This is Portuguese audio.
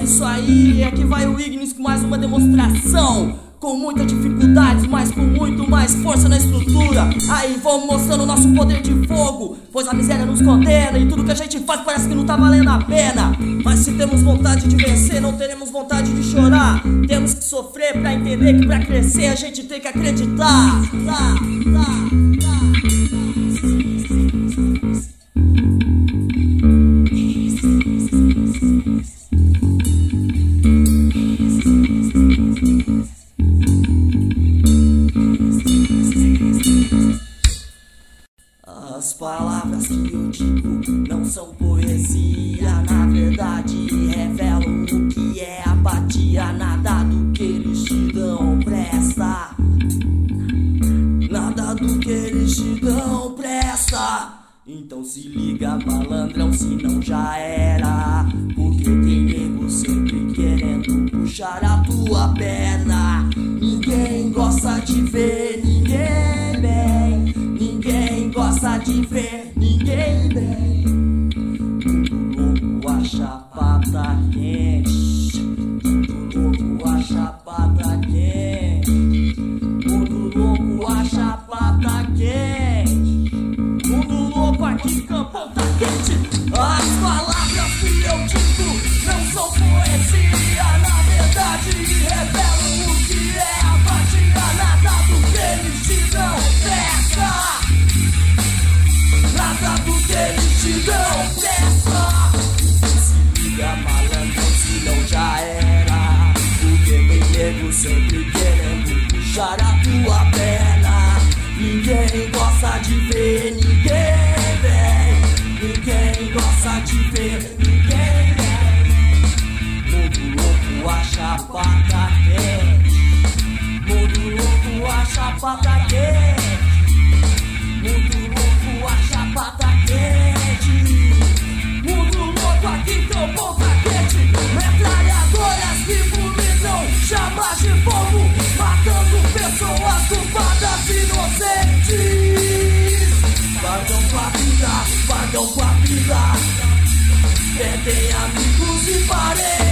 isso aí, aqui vai o Ignis com mais uma demonstração. Com muitas dificuldades, mas com muito mais força na estrutura. Aí vamos mostrando o nosso poder de fogo, pois a miséria nos condena e tudo que a gente faz parece que não tá valendo a pena. Mas se temos vontade de vencer, não teremos vontade de chorar. Temos que sofrer pra entender que pra crescer a gente tem que acreditar. As palavras que eu digo não são poesia, na verdade revelam o que é apatia. Nada do que eles te dão presta, nada do que eles te dão presta. Então se liga, malandrão, senão já era. Porque tem nego sempre querendo puxar a tua perna. Ninguém gosta de ver ninguém bem, ninguém gosta de ver ninguém bem. Mundo louco, a chapa tá quente. Mundo louco, a chapa tá quente. Mundo louco, a chapa tá quente. Mundo louco, aqui Campão tá quente. As palavras que eu digo não são poesia, na verdade revelam o que é apatia. Nada do que eles te dão presta, nada do que eles te dão presta. Se liga, malandrão, senão já era. Porque tem nego sempre querendo puxar a tua perna. Ninguém gosta de ver ninguém bem, ninguém gosta de ver ninguém bem. Mundo louco, a chapa tá quente. Mundo louco, a chapa tá quente. Mundo louco, a chapa tá quente. Mundo louco, aqui Campão tá quente. Metralhadoras que vomitam chamas de fogo, matando pessoas culpadas inocentes. Pagam com a vida, pagam com a vida. Perdem amigos e parentes.